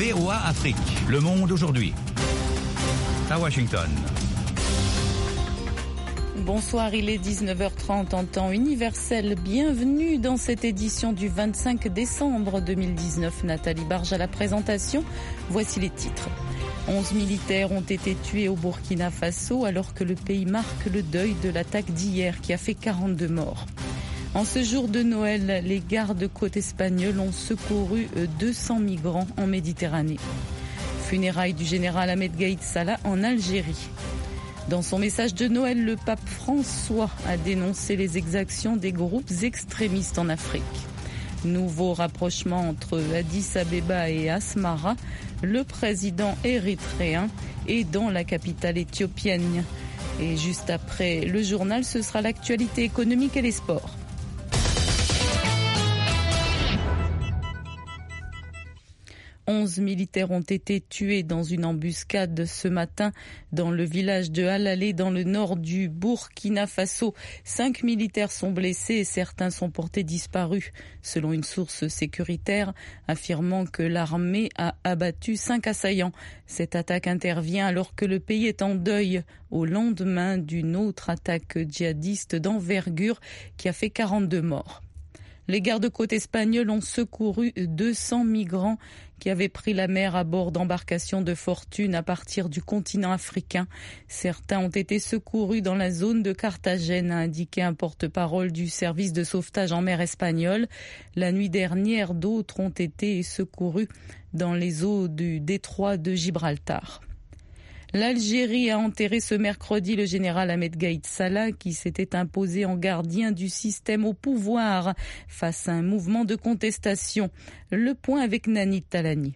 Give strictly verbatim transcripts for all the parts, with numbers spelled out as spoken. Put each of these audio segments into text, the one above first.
V O A Afrique. Le monde aujourd'hui. À Washington. Bonsoir, il est dix-neuf heures trente en temps universel. Bienvenue dans cette édition du vingt-cinq décembre deux mille dix-neuf. Nathalie Barge à la présentation. Voici les titres. onze militaires ont été tués au Burkina Faso alors que le pays marque le deuil de l'attaque d'hier qui a fait quarante-deux morts. En ce jour de Noël, les gardes-côtes espagnols ont secouru deux cents migrants en Méditerranée. Funérailles du général Ahmed Gaïd Salah en Algérie. Dans son message de Noël, le pape François a dénoncé les exactions des groupes extrémistes en Afrique. Nouveau rapprochement entre Addis Abeba et Asmara, le président érythréen est dans la capitale éthiopienne. Et juste après le journal, ce sera l'actualité économique et les sports. onze militaires ont été tués dans une embuscade ce matin dans le village de Halalé, dans le nord du Burkina Faso. Cinq militaires sont blessés et certains sont portés disparus, selon une source sécuritaire affirmant que l'armée a abattu cinq assaillants. Cette attaque intervient alors que le pays est en deuil au lendemain d'une autre attaque djihadiste d'envergure qui a fait quarante-deux morts. Les gardes-côtes espagnols ont secouru deux cents migrants qui avaient pris la mer à bord d'embarcations de fortune à partir du continent africain. Certains ont été secourus dans la zone de Carthagène, a indiqué un porte-parole du service de sauvetage en mer espagnol. La nuit dernière, d'autres ont été secourus dans les eaux du détroit de Gibraltar. L'Algérie a enterré ce mercredi le général Ahmed Gaïd Salah qui s'était imposé en gardien du système au pouvoir face à un mouvement de contestation. Le point avec Nani Talani.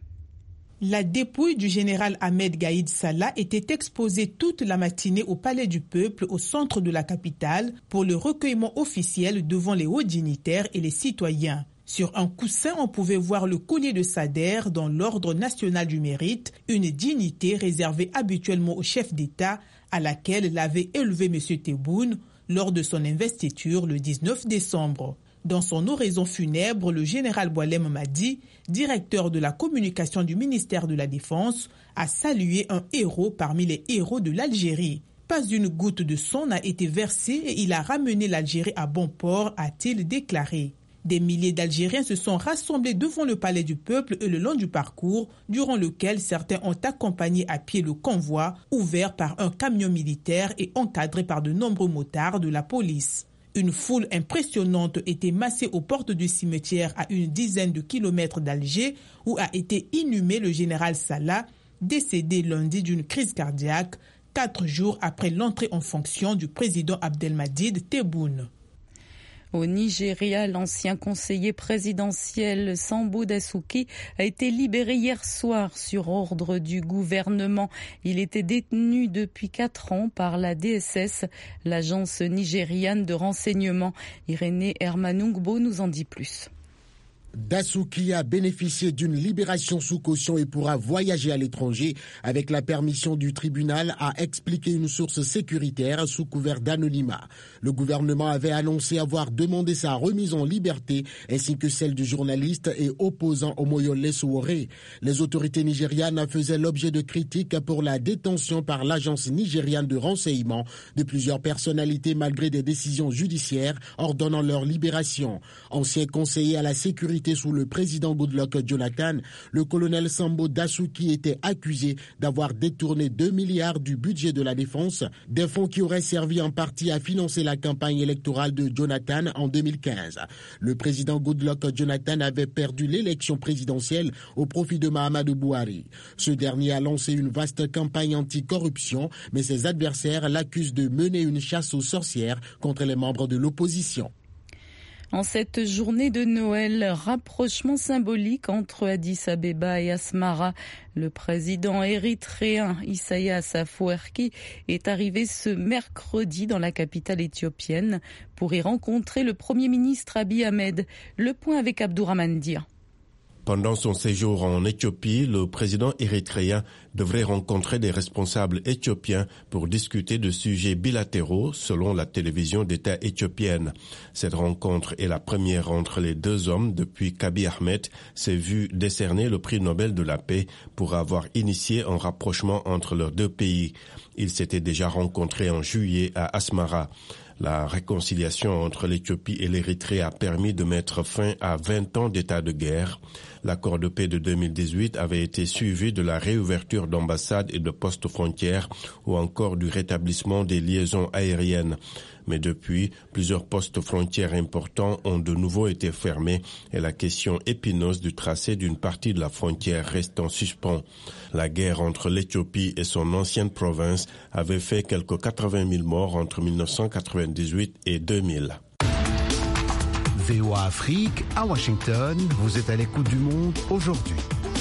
La dépouille du général Ahmed Gaïd Salah était exposée toute la matinée au Palais du Peuple au centre de la capitale pour le recueillement officiel devant les hauts dignitaires et les citoyens. Sur un coussin, on pouvait voir le collier de Sader dans l'Ordre national du mérite, une dignité réservée habituellement au chef d'État à laquelle l'avait élevé M. Tebboune lors de son investiture le dix-neuf décembre. Dans son oraison funèbre, le général Boualem Madi, directeur de la communication du ministère de la Défense, a salué un héros parmi les héros de l'Algérie. Pas une goutte de sang n'a été versée et il a ramené l'Algérie à bon port, a-t-il déclaré. Des milliers d'Algériens se sont rassemblés devant le Palais du Peuple et le long du parcours, durant lequel certains ont accompagné à pied le convoi, ouvert par un camion militaire et encadré par de nombreux motards de la police. Une foule impressionnante était massée aux portes du cimetière à une dizaine de kilomètres d'Alger, où a été inhumé le général Salah, décédé lundi d'une crise cardiaque, quatre jours après l'entrée en fonction du président Abdelmadjid Tebboune. Au Nigeria, l'ancien conseiller présidentiel Sambo Dasuki a été libéré hier soir sur ordre du gouvernement. Il était détenu depuis quatre ans par la D S S, l'agence nigériane de renseignement. Irénée Hermanungbo nous en dit plus. Dasuki a bénéficié d'une libération sous caution et pourra voyager à l'étranger avec la permission du tribunal, a expliqué une source sécuritaire sous couvert d'anonymat. Le gouvernement avait annoncé avoir demandé sa remise en liberté ainsi que celle du journaliste et opposant Omoyole Sowore. Les autorités nigérianes faisaient l'objet de critiques pour la détention par l'agence nigériane de renseignement de plusieurs personnalités malgré des décisions judiciaires ordonnant leur libération. Ancien conseiller à la sécurité sous le président Goodluck Jonathan, le colonel Sambo Dasuki était accusé d'avoir détourné deux milliards du budget de la défense, des fonds qui auraient servi en partie à financer la campagne électorale de Jonathan en deux mille quinze. Le président Goodluck Jonathan avait perdu l'élection présidentielle au profit de Mahamadou Buhari. Ce dernier a lancé une vaste campagne anti-corruption, mais ses adversaires l'accusent de mener une chasse aux sorcières contre les membres de l'opposition. En cette journée de Noël, rapprochement symbolique entre Addis Abeba et Asmara. Le président érythréen Isaias Afwerki est arrivé ce mercredi dans la capitale éthiopienne pour y rencontrer le Premier ministre Abiy Ahmed. Le point avec Abdourahmane Dia. Pendant son séjour en Éthiopie, le président érythréen devrait rencontrer des responsables éthiopiens pour discuter de sujets bilatéraux, selon la télévision d'État éthiopienne. Cette rencontre est la première entre les deux hommes depuis qu'Abiy Ahmed s'est vu décerner le prix Nobel de la paix pour avoir initié un rapprochement entre leurs deux pays. Ils s'étaient déjà rencontrés en juillet à Asmara. La réconciliation entre l'Éthiopie et l'Érythrée a permis de mettre fin à vingt ans d'état de guerre. L'accord de paix de deux mille dix-huit avait été suivi de la réouverture d'ambassades et de postes frontières ou encore du rétablissement des liaisons aériennes. Mais depuis, plusieurs postes frontières importants ont de nouveau été fermés et la question épineuse du tracé d'une partie de la frontière reste en suspens. La guerre entre l'Éthiopie et son ancienne province avait fait quelques quatre-vingt mille morts entre mille neuf cent quatre-vingt-dix-huit et deux mille. V O A Afrique, à Washington, vous êtes à l'écoute du monde aujourd'hui.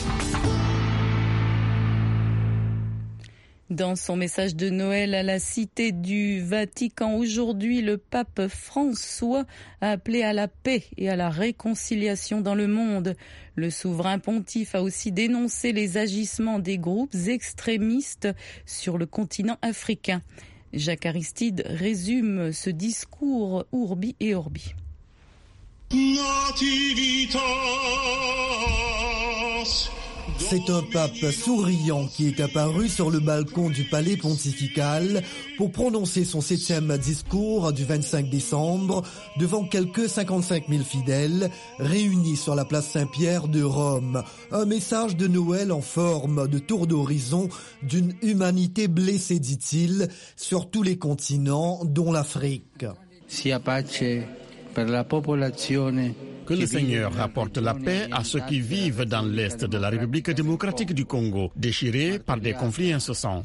Dans son message de Noël à la Cité du Vatican aujourd'hui, le pape François a appelé à la paix et à la réconciliation dans le monde. Le souverain pontife a aussi dénoncé les agissements des groupes extrémistes sur le continent africain. Jacques Aristide résume ce discours Urbi et Orbi. C'est un pape souriant qui est apparu sur le balcon du palais pontifical pour prononcer son septième discours du vingt-cinq décembre devant quelques cinquante-cinq mille fidèles réunis sur la place Saint-Pierre de Rome. Un message de Noël en forme de tour d'horizon d'une humanité blessée, dit-il, sur tous les continents, dont l'Afrique. Sia pace per la popolazione. Que le Seigneur apporte la paix à ceux qui vivent dans l'Est de la République démocratique du Congo, déchirés par des conflits incessants.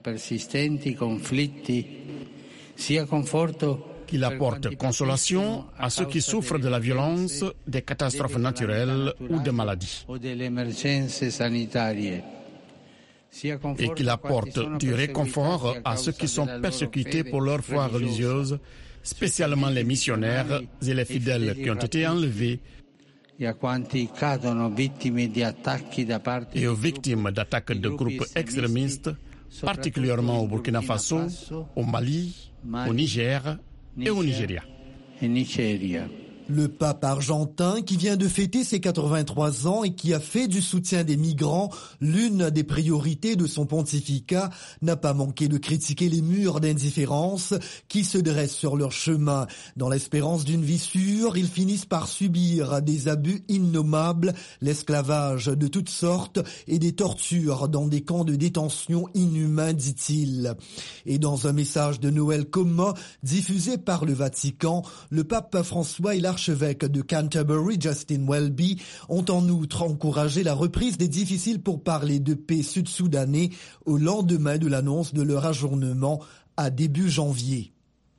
Qu'il apporte consolation à ceux qui souffrent de la violence, des catastrophes naturelles ou des maladies. Et qu'il apporte du réconfort à ceux qui sont persécutés pour leur foi religieuse, spécialement les missionnaires et les fidèles qui ont été enlevés, et aux victimes d'attaques de groupes extrémistes, particulièrement au Burkina Faso, au Mali, au Niger et au Nigeria. Le pape argentin, qui vient de fêter ses quatre-vingt-trois ans et qui a fait du soutien des migrants l'une des priorités de son pontificat, n'a pas manqué de critiquer les murs d'indifférence qui se dressent sur leur chemin. Dans l'espérance d'une vie sûre, ils finissent par subir des abus innommables, l'esclavage de toutes sortes et des tortures dans des camps de détention inhumains, dit-il. Et dans un message de Noël commun diffusé par le Vatican, le pape François et l'archevêque de Canterbury, Justin Welby, ont en outre encouragé la reprise des difficiles pourparlers de paix sud-soudanais au lendemain de l'annonce de leur ajournement à début janvier.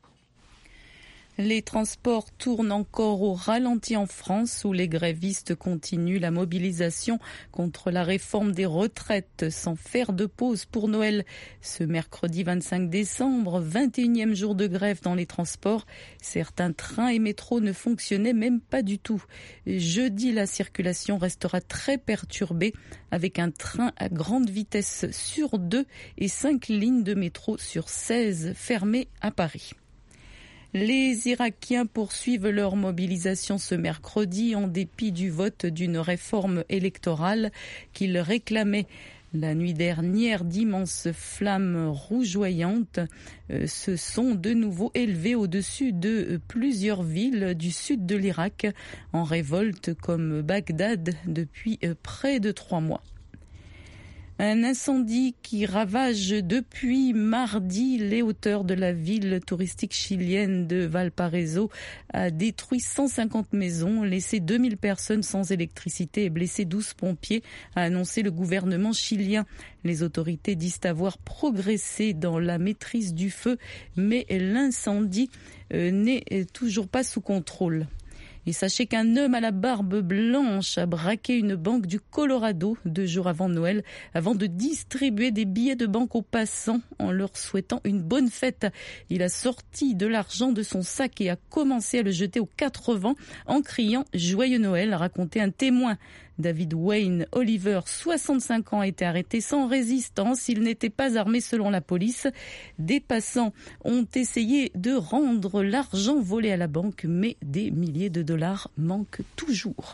Les transports tournent encore au ralenti en France où les grévistes continuent la mobilisation contre la réforme des retraites sans faire de pause pour Noël. Ce mercredi vingt-cinq décembre, vingt et unième jour de grève dans les transports. Certains trains et métros ne fonctionnaient même pas du tout. Jeudi, la circulation restera très perturbée avec un train à grande vitesse sur deux et cinq lignes de métro sur seize fermées à Paris. Les Irakiens poursuivent leur mobilisation ce mercredi en dépit du vote d'une réforme électorale qu'ils réclamaient. La nuit dernière, d'immenses flammes rougeoyantes euh, se sont de nouveau élevées au-dessus de euh, plusieurs villes du sud de l'Irak, en révolte comme Bagdad depuis euh, près de trois mois. Un incendie qui ravage depuis mardi les hauteurs de la ville touristique chilienne de Valparaiso a détruit cent cinquante maisons, laissé deux mille personnes sans électricité et blessé douze pompiers, a annoncé le gouvernement chilien. Les autorités disent avoir progressé dans la maîtrise du feu, mais l'incendie euh, n'est toujours pas sous contrôle. Et sachez qu'un homme à la barbe blanche a braqué une banque du Colorado deux jours avant Noël, avant de distribuer des billets de banque aux passants en leur souhaitant une bonne fête. Il a sorti de l'argent de son sac et a commencé à le jeter aux quatre vents en criant « Joyeux Noël », a raconté un témoin. David Wayne Oliver, soixante-cinq ans, a été arrêté sans résistance. Il n'était pas armé selon la police. Des passants ont essayé de rendre l'argent volé à la banque, mais des milliers de dollars manquent toujours.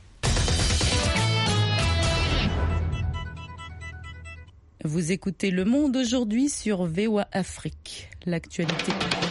Vous écoutez Le Monde aujourd'hui sur V O A Afrique. L'actualité.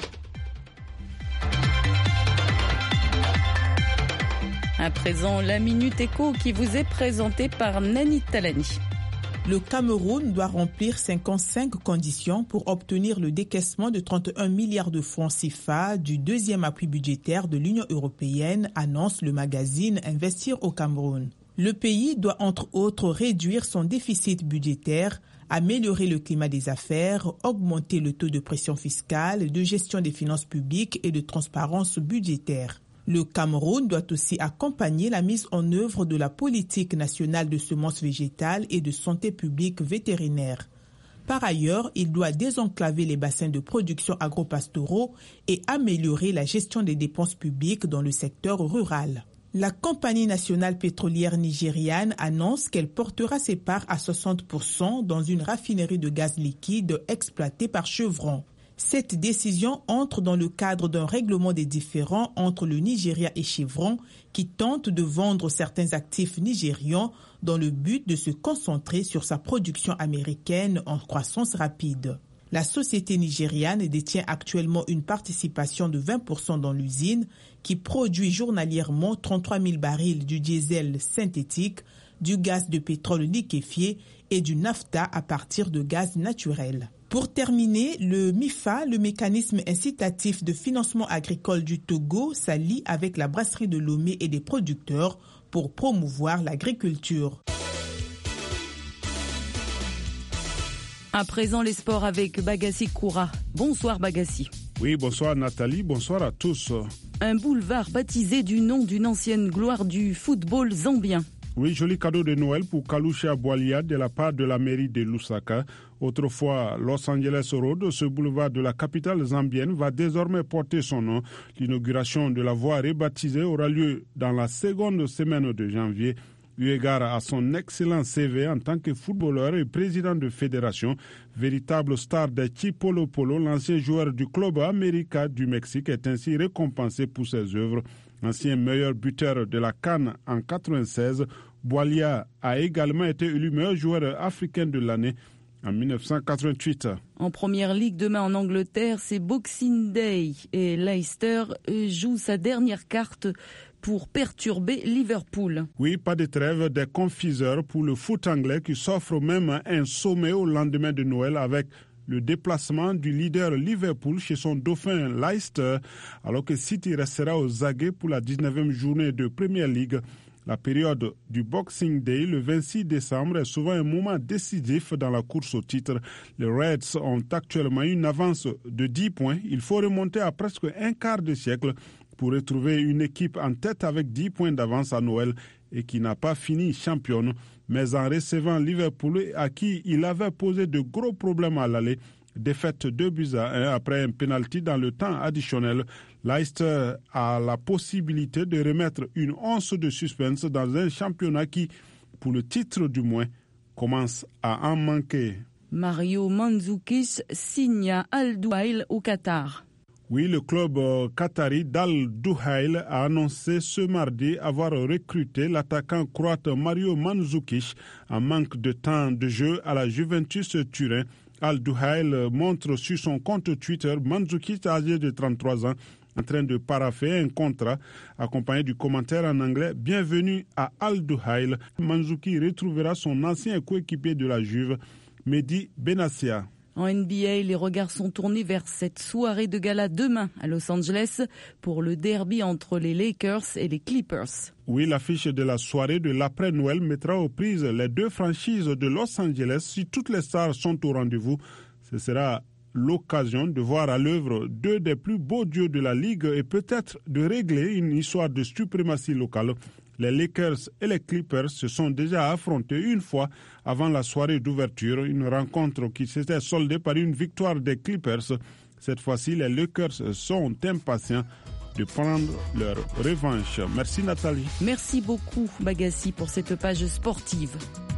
À présent, la Minute Éco qui vous est présentée par Nani Talani. Le Cameroun doit remplir cinquante-cinq conditions pour obtenir le décaissement de trente et un milliards de francs C F A du deuxième appui budgétaire de l'Union européenne, annonce le magazine Investir au Cameroun. Le pays doit entre autres réduire son déficit budgétaire, améliorer le climat des affaires, augmenter le taux de pression fiscale, de gestion des finances publiques et de transparence budgétaire. Le Cameroun doit aussi accompagner la mise en œuvre de la politique nationale de semences végétales et de santé publique vétérinaire. Par ailleurs, il doit désenclaver les bassins de production agropastoraux et améliorer la gestion des dépenses publiques dans le secteur rural. La compagnie nationale pétrolière nigériane annonce qu'elle portera ses parts à soixante pour cent dans une raffinerie de gaz liquide exploitée par Chevron. Cette décision entre dans le cadre d'un règlement des différends entre le Nigeria et Chevron qui tente de vendre certains actifs nigérians dans le but de se concentrer sur sa production américaine en croissance rapide. La société nigériane détient actuellement une participation de vingt pour cent dans l'usine qui produit journalièrement trente-trois mille barils du diesel synthétique, du gaz de pétrole liquéfié et du naphtha à partir de gaz naturel. Pour terminer, le M I F A, le mécanisme incitatif de financement agricole du Togo, s'allie avec la brasserie de Lomé et des producteurs pour promouvoir l'agriculture. À présent, les sports avec Bagassi Koura. Bonsoir Bagassi. Oui, bonsoir Nathalie, bonsoir à tous. Un boulevard baptisé du nom d'une ancienne gloire du football zambien. Oui, joli cadeau de Noël pour Kalusha Bwalia de la part de la mairie de Lusaka. Autrefois Los Angeles Road, ce boulevard de la capitale zambienne va désormais porter son nom. L'inauguration de la voie rebaptisée aura lieu dans la seconde semaine de janvier. Eu égard à son excellent C V en tant que footballeur et président de fédération, véritable star de Chipolo Polo, l'ancien joueur du Club América du Mexique est ainsi récompensé pour ses œuvres. Ancien meilleur buteur de la CAN en quatre-vingt-seize, Bwalia a également été élu meilleur joueur africain de l'année en mille neuf cent quatre-vingt-huit. En première ligue demain en Angleterre, c'est Boxing Day et Leicester joue sa dernière carte pour perturber Liverpool. Oui, pas de trêve des confiseurs pour le foot anglais qui s'offre même un sommet au lendemain de Noël avec le déplacement du leader Liverpool chez son dauphin Leicester, alors que City restera aux aguets pour la dix-neuvième journée de Premier League. La période du Boxing Day, le vingt-six décembre, est souvent un moment décisif dans la course au titre. Les Reds ont actuellement une avance de dix points. Il faut remonter à presque un quart de siècle pour retrouver une équipe en tête avec dix points d'avance à Noël et qui n'a pas fini championne, mais en recevant Liverpool à qui il avait posé de gros problèmes à l'aller. Défaite deux buts à un après un penalty dans le temps additionnel. Leicester a la possibilité de remettre une once de suspense dans un championnat qui, pour le titre du moins, commence à en manquer. Mario Mandzukic signe à Al Duhail au Qatar. Oui, le club qatari d'Al Duhail a annoncé ce mardi avoir recruté l'attaquant croate Mario Mandzukic en manque de temps de jeu à la Juventus Turin. Al Duhail montre sur son compte Twitter Mandzukic, âgé de trente-trois ans, en train de parapher un contrat, accompagné du commentaire en anglais « Bienvenue à Al Duhail ». Mandzukic retrouvera son ancien coéquipier de la Juve, Mehdi Benassia. En N B A, les regards sont tournés vers cette soirée de gala demain à Los Angeles pour le derby entre les Lakers et les Clippers. Oui, l'affiche de la soirée de l'après-Noël mettra aux prises les deux franchises de Los Angeles. Si toutes les stars sont au rendez-vous, ce sera l'occasion de voir à l'œuvre deux des plus beaux dieux de la Ligue et peut-être de régler une histoire de suprématie locale. Les Lakers et les Clippers se sont déjà affrontés une fois avant la soirée d'ouverture, une rencontre qui s'était soldée par une victoire des Clippers. Cette fois-ci, les Lakers sont impatients de prendre leur revanche. Merci Nathalie. Merci beaucoup Bagassi pour cette page sportive.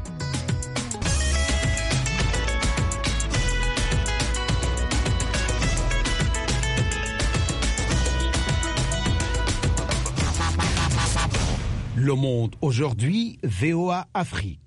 Le Monde aujourd'hui, V O A Afrique.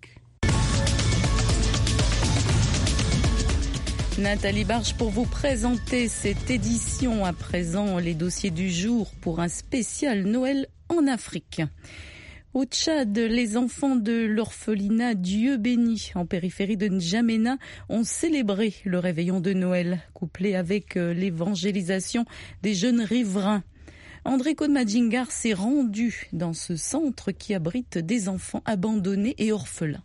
Nathalie Barge pour vous présenter cette édition. À présent, les dossiers du jour pour un spécial Noël en Afrique. Au Tchad, les enfants de l'orphelinat Dieu béni en périphérie de N'Djamena ont célébré le réveillon de Noël, couplé avec l'évangélisation des jeunes riverains. André Kodmadjingar s'est rendu dans ce centre qui abrite des enfants abandonnés et orphelins.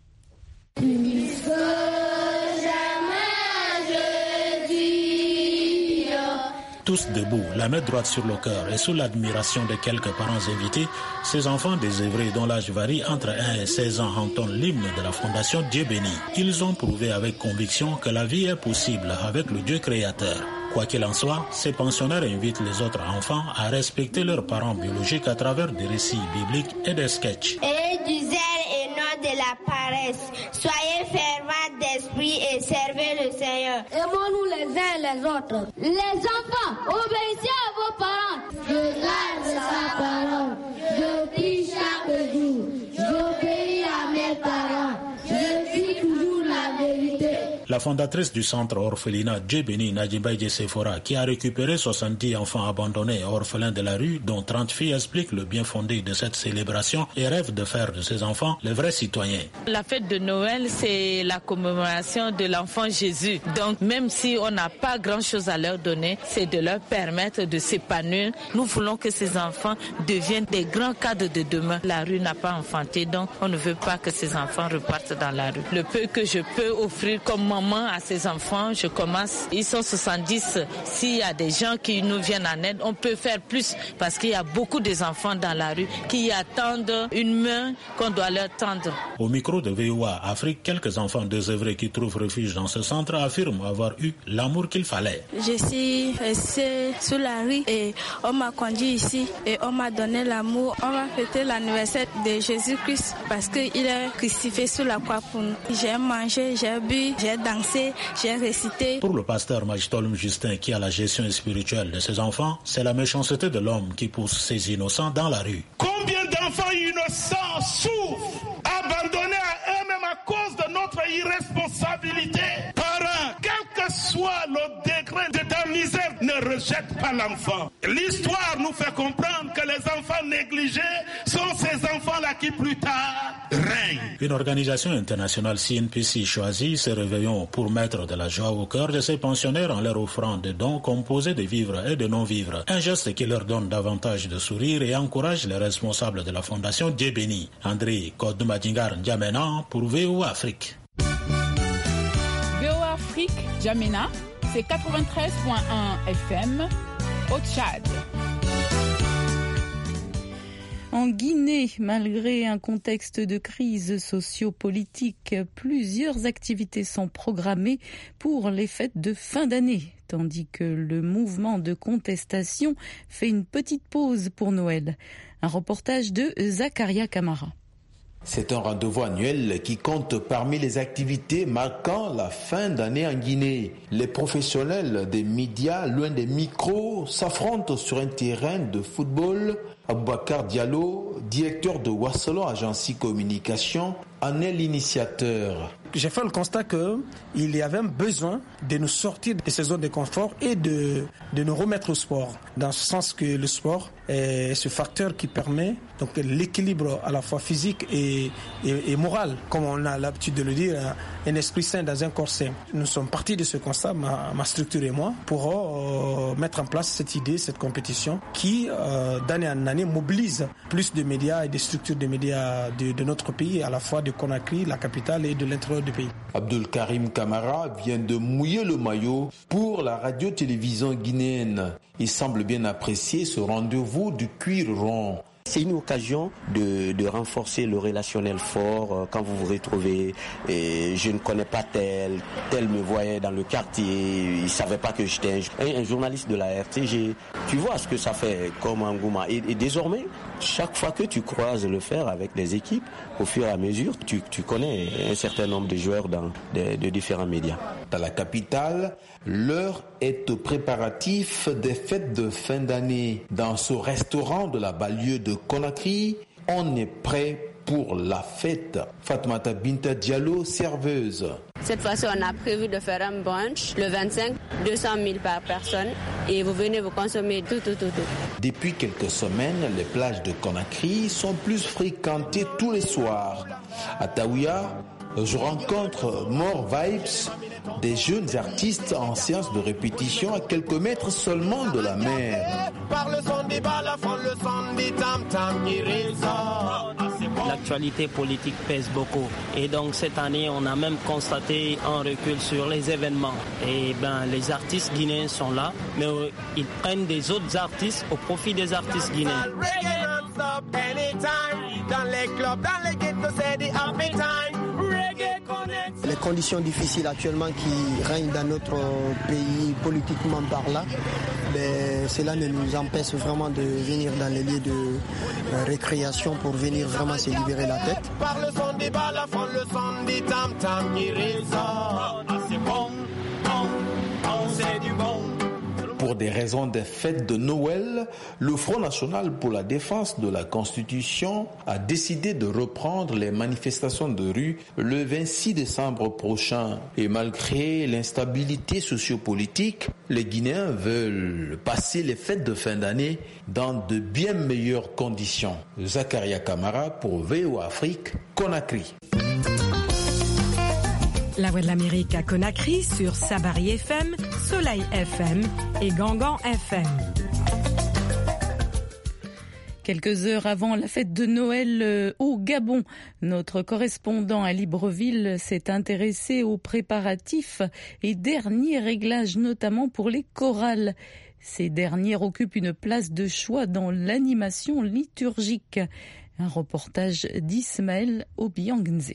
Tous debout, la main droite sur le cœur et sous l'admiration de quelques parents invités, ces enfants désœuvrés dont l'âge varie entre un et seize ans entonnent l'hymne de la Fondation Dieu béni. Ils ont prouvé avec conviction que la vie est possible avec le Dieu créateur. Quoi qu'il en soit, ces pensionnaires invitent les autres enfants à respecter leurs parents biologiques à travers des récits bibliques et des sketchs. Et du zèle et non de la paresse. Soyez fervents d'esprit et servez le Seigneur. Aimons-nous les uns et les autres. Les enfants, obéissez à vos parents. Je garde sa parole. Je prie chaque jour. J'obéis à mes parents. Je dis toujours la vérité. La fondatrice du centre orphelinat Dieu béni, Nadjibaïdje Sephora, qui a récupéré soixante-dix enfants abandonnés et orphelins de la rue, dont trente filles, explique le bien fondé de cette célébration et rêve de faire de ces enfants les vrais citoyens. La fête de Noël, c'est la commémoration de l'enfant Jésus. Donc même si on n'a pas grand-chose à leur donner, c'est de leur permettre de s'épanouir. Nous voulons que ces enfants deviennent des grands cadres de demain. La rue n'a pas enfanté, donc on ne veut pas que ces enfants repartent dans la rue. Le peu que je peux offrir comme maman à ces enfants, je commence, ils sont soixante-dix. S'il y a des gens qui nous viennent en aide, on peut faire plus parce qu'il y a beaucoup d'enfants dans la rue qui attendent une main qu'on doit leur tendre. Au micro de V O A Afrique, quelques enfants désœuvrés qui trouvent refuge dans ce centre affirment avoir eu l'amour qu'il fallait. Je suis restée sous la rue et on m'a conduit ici et on m'a donné l'amour. On m'a fêté l'anniversaire de Jésus-Christ parce qu'il est crucifié sous la croix pour nous. J'ai mangé, j'ai bu, j'ai dansé, j'ai récité. Pour le pasteur Majtolum Justin qui a la gestion spirituelle de ses enfants, c'est la méchanceté de l'homme qui pousse ces innocents dans la rue. Combien d'enfants innocents souffrent, abandonnés à eux-mêmes à cause de notre irresponsabilité? Parents, quel que soit le degré de ta misère, ne rejette pas l'enfant. L'histoire nous fait comprendre que les enfants négligés sont ces enfants-là qui plus tard règnent. Une organisation internationale C N P C choisit ce réveillon pour mettre de la joie au cœur de ces pensionnaires en leur offrant des dons composés de vivres et de non-vivres. Un geste qui leur donne davantage de sourire et encourage les responsables de la Fondation Dieu béni. André Kodmadjingar N'Djamena pour V O A Afrique. V O A Afrique, N'Djamena, c'est quatre-vingt-treize virgule un F M au Tchad. En Guinée, malgré un contexte de crise socio-politique, plusieurs activités sont programmées pour les fêtes de fin d'année, tandis que le mouvement de contestation fait une petite pause pour Noël. Un reportage de Zakaria Kamara. C'est un rendez-vous annuel qui compte parmi les activités marquant la fin d'année en Guinée. Les professionnels des médias, loin des micros, s'affrontent sur un terrain de football. Aboubakar Diallo, directeur de Wasselon Agency Communication, en est l'initiateur. J'ai fait le constat qu'il y avait besoin de nous sortir de ces zones de confort et de, de nous remettre au sport. Dans ce sens que le sport est ce facteur qui permet donc l'équilibre à la fois physique et, et, et moral. Comme on a l'habitude de le dire, un esprit sain dans un corps sain. Nous sommes partis de ce constat, ma, ma structure et moi, pour euh, mettre en place cette idée, cette compétition qui, euh, d'année en année, mobilise plus de médias et des structures de médias de, de notre pays, à la fois de Conakry, la capitale, et de l'intérieur du pays. Abdul Karim Kamara vient de mouiller le maillot pour la radio-télévision guinéenne. Il semble bien apprécier ce rendez-vous du cuir rond. C'est une occasion de, de renforcer le relationnel fort quand vous vous retrouvez. Et je ne connais pas tel, tel me voyait dans le quartier, il ne savait pas que j'étais un, un journaliste de la R T G. Tu vois ce que ça fait comme engouement. Et, et désormais, chaque fois que tu croises le fer avec les équipes, au fur et à mesure, tu, tu connais un certain nombre de joueurs dans de, de différents médias. Dans la capitale, l'heure est au préparatif des fêtes de fin d'année. Dans ce restaurant de la banlieue de Conakry, on est prêt pour la fête. Fatoumata Binta Diallo, serveuse. Cette fois-ci, on a prévu de faire un brunch le vingt-cinq, deux cent mille par personne. Et vous venez vous consommer tout, tout, tout, tout. Depuis quelques semaines, les plages de Conakry sont plus fréquentées tous les soirs. À Taouya, je rencontre More Vibes, des jeunes artistes en séance de répétition à quelques mètres seulement de la mer. L'actualité politique pèse beaucoup et donc cette année on a même constaté un recul sur les événements. Et ben les artistes guinéens sont là, mais ils prennent des autres artistes au profit des artistes guinéens. Les conditions difficiles actuellement qui règnent dans notre pays politiquement parlant, ben, cela ne nous empêche vraiment de venir dans les lieux de euh, récréation pour venir vraiment se libérer la tête. Par le son des balafons, le son des tam-tam qui résonne. C'est bon, bon, bon, c'est du bon. Pour des raisons des fêtes de Noël, le Front National pour la Défense de la Constitution a décidé de reprendre les manifestations de rue le vingt-six décembre prochain. Et malgré l'instabilité sociopolitique, les Guinéens veulent passer les fêtes de fin d'année dans de bien meilleures conditions. Zakaria Kamara pour V O A Afrique, Conakry. La Voix de l'Amérique à Conakry sur Sabari F M, Soleil F M et Gangan F M. Quelques heures avant la fête de Noël au Gabon, notre correspondant à Libreville s'est intéressé aux préparatifs et derniers réglages, notamment pour les chorales. Ces dernières occupent une place de choix dans l'animation liturgique. Un reportage d'Ismaël Obiangnze.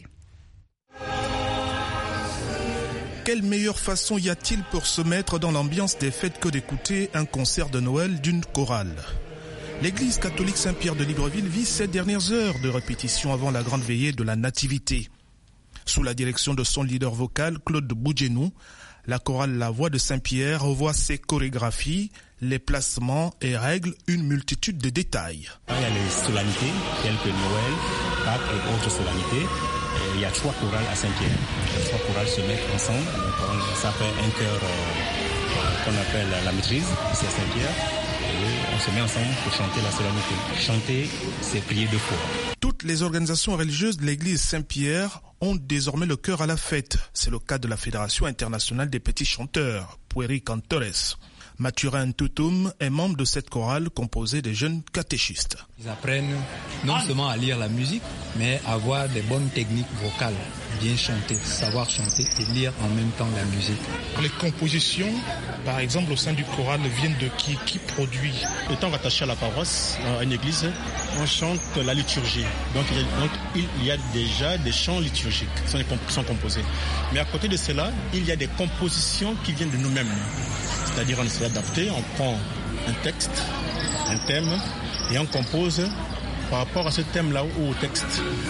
Quelle meilleure façon y a-t-il pour se mettre dans l'ambiance des fêtes que d'écouter un concert de Noël d'une chorale ? L'église catholique Saint-Pierre de Libreville vit ces dernières heures de répétition avant la grande veillée de la Nativité. Sous la direction de son leader vocal, Claude Boudjenou, la chorale La Voix de Saint-Pierre revoit ses chorégraphies, les placements et règle une multitude de détails. Il y a les solennités, telles que Noël, Pâques et autres solennités. Il y a trois chorales à Saint-Pierre. Les trois chorales se mettent ensemble. Donc ça fait un chœur euh, qu'on appelle la maîtrise, ici à Saint-Pierre. Et on se met ensemble pour chanter la solennité. Chanter, c'est prier deux fois. Toutes les organisations religieuses de l'église Saint-Pierre ont désormais le cœur à la fête. C'est le cas de la Fédération internationale des petits chanteurs, Pueri Cantores. Mathurin Toutoum est membre de cette chorale composée de jeunes catéchistes. Ils apprennent non seulement à lire la musique, mais à avoir des bonnes techniques vocales, bien chanter, savoir chanter et lire en même temps la musique. Les compositions, par exemple, au sein du choral, viennent de qui? Qui produit? Étant rattaché à la paroisse, à une église, on chante la liturgie. Donc il y a, donc, il y a déjà des chants liturgiques qui sont, qui sont composés. Mais à côté de cela, il y a des compositions qui viennent de nous-mêmes. C'est-à-dire on essaie d'adapter, on prend un texte, un thème, et on compose par rapport à ce thème-là ou au texte.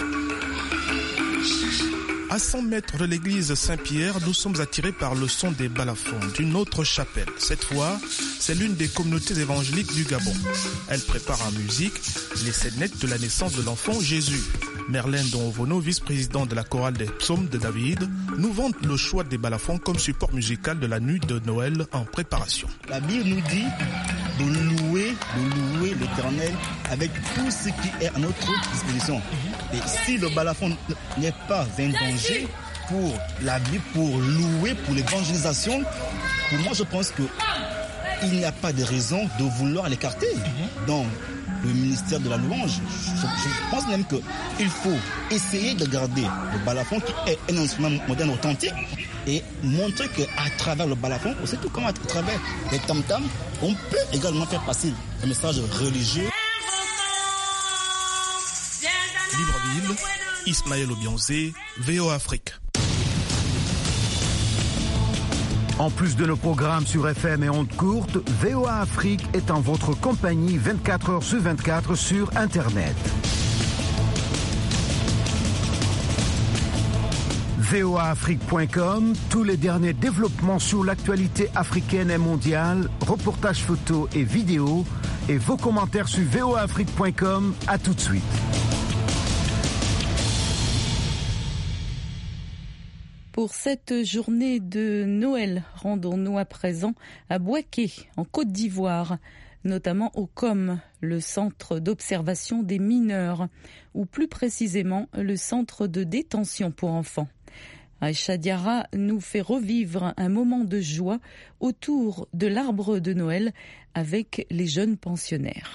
À cent mètres de l'église Saint-Pierre, nous sommes attirés par le son des balafons d'une autre chapelle. Cette fois, c'est l'une des communautés évangéliques du Gabon. Elle prépare en musique les scénettes de la naissance de l'enfant Jésus. Merlin Donvono, vice-président de la chorale des psaumes de David, nous vante le choix des balafons comme support musical de la nuit de Noël en préparation. La Bible nous dit de louer, de louer l'Éternel avec tout ce qui est à notre disposition. Et si le balafon n'est pas un danger pour la Bible, pour louer, pour l'évangélisation, pour moi je pense qu'il n'y a pas de raison de vouloir l'écarter. Donc, le ministère de la louange, je, je pense même qu'il faut essayer de garder le balafon qui est un instrument moderne authentique et montrer qu'à travers le balafon, aussi tout comme à travers les tam-tams, on peut également faire passer un message religieux. Libreville, Ismaël Obianzé, V O A Afrique. En plus de nos programmes sur F M et ondes courtes, V O A Afrique est en votre compagnie vingt-quatre heures sur vingt-quatre sur Internet. V O A Afrique point com, tous les derniers développements sur l'actualité africaine et mondiale, reportages photos et vidéos, et vos commentaires sur V O A Afrique point com. À tout de suite. Pour cette journée de Noël, rendons-nous à présent à Bouaké, en Côte d'Ivoire, notamment au C O M, le centre d'observation des mineurs, ou plus précisément le centre de détention pour enfants. Aïcha Diarra nous fait revivre un moment de joie autour de l'arbre de Noël avec les jeunes pensionnaires.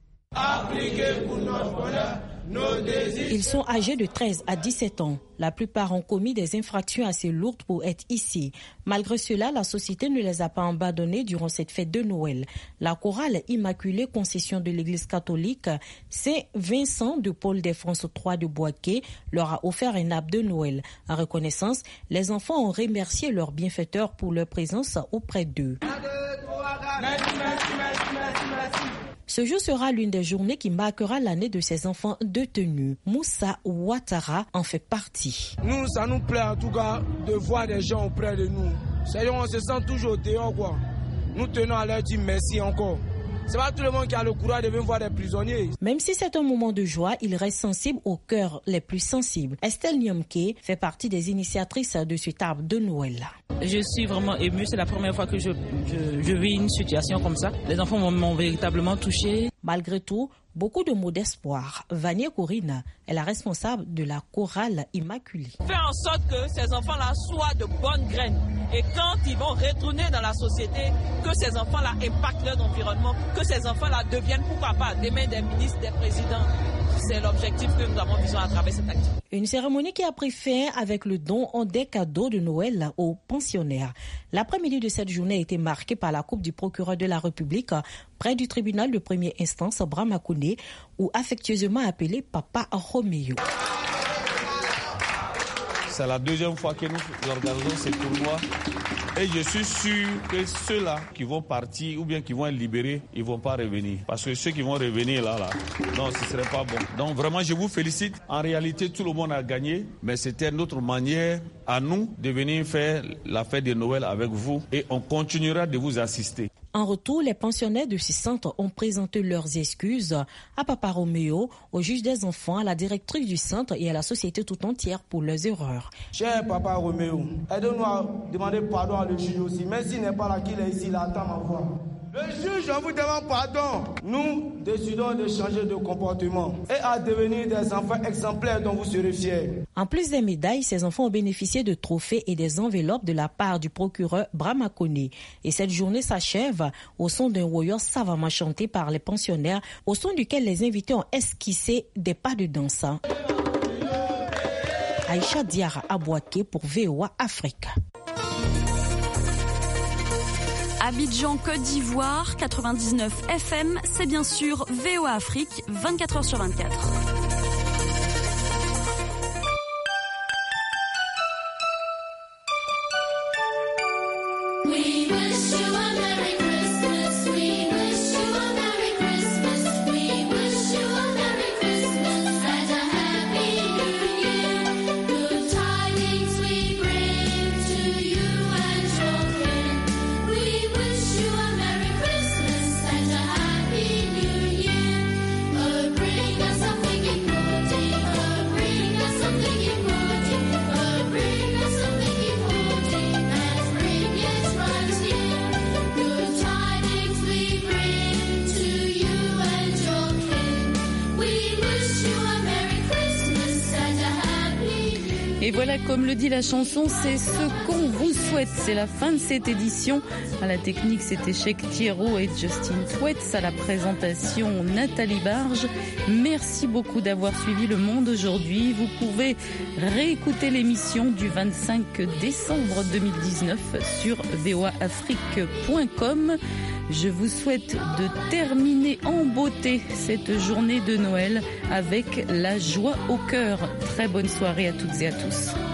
Ils sont âgés de treize à dix-sept ans. La plupart ont commis des infractions assez lourdes pour être ici. Malgré cela, la société ne les a pas abandonnés durant cette fête de Noël. La chorale Immaculée Concession de l'Église catholique Saint-Vincent de Paul des France trois de Bouaké leur a offert un arbre de Noël. En reconnaissance, les enfants ont remercié leur bienfaiteur pour leur présence auprès d'eux. Merci, merci, merci, merci, merci. Ce jour sera l'une des journées qui marquera l'année de ces enfants détenus. Moussa Ouattara en fait partie. Nous, ça nous plaît en tout cas de voir des gens auprès de nous. C'est-à-dire, on se sent toujours dehors, quoi. Nous tenons à leur dire merci encore. C'est pas tout le monde qui a le courage de venir voir des prisonniers. Même si c'est un moment de joie, il reste sensible aux cœurs les plus sensibles. Estelle Nyomke fait partie des initiatrices de cet arbre de Noël. Je suis vraiment émue, c'est la première fois que je, je, je vis une situation comme ça. Les enfants m'ont véritablement touchée. Malgré tout, beaucoup de mots d'espoir. Vania Corinne est la responsable de la chorale Immaculée. Faire en sorte que ces enfants-là soient de bonnes graines. Et quand ils vont retourner dans la société, que ces enfants-là impactent leur environnement, que ces enfants-là deviennent, pourquoi pas, demain des ministres, des présidents. C'est l'objectif que nous avons visé à travers cette activité. Une cérémonie qui a pris fin avec le don des cadeaux de Noël aux pensionnaires. L'après-midi de cette journée a été marquée par la coupe du procureur de la République près du tribunal de première instance Bramakoné, ou affectueusement appelé Papa Roméo. C'est la deuxième fois que nous organisons ce tournoi et je suis sûr que ceux-là qui vont partir ou bien qui vont être libérés, ils ne vont pas revenir. Parce que ceux qui vont revenir là, là, non, ce ne serait pas bon. Donc vraiment, je vous félicite. En réalité, tout le monde a gagné, mais c'était notre manière à nous de venir faire la fête de Noël avec vous et on continuera de vous assister. En retour, les pensionnaires de ce centre ont présenté leurs excuses à Papa Roméo, au juge des enfants, à la directrice du centre et à la société tout entière pour leurs erreurs. Cher Papa Roméo, aidez-nous à demander pardon à le juge aussi. Même s'il n'est pas là, qu'il est ici, il attend ma voix. Le juge, on vous demande pardon. Nous décidons de changer de comportement et à devenir des enfants exemplaires dont vous serez fiers. En plus des médailles, ces enfants ont bénéficié de trophées et des enveloppes de la part du procureur Bramakoné. Et cette journée s'achève au son d'un royaume savamment chanté par les pensionnaires, au son duquel les invités ont esquissé des pas de danse. Aïcha Diarra à Bouaké pour V O A Afrique. Abidjan, Côte d'Ivoire, quatre-vingt-dix-neuf F M, c'est bien sûr V O A Afrique, vingt-quatre heures sur vingt-quatre. Et voilà, comme le dit la chanson, c'est ce qu'on vous souhaite. C'est la fin de cette édition. À la technique, c'était Cheikh Thierro et Justin Twetz. À la présentation, Nathalie Barge. Merci beaucoup d'avoir suivi Le Monde aujourd'hui. Vous pouvez réécouter l'émission du vingt-cinq décembre deux mille dix-neuf sur v o a afrique point com. Je vous souhaite de terminer en beauté cette journée de Noël avec la joie au cœur. Très bonne soirée à toutes et à tous.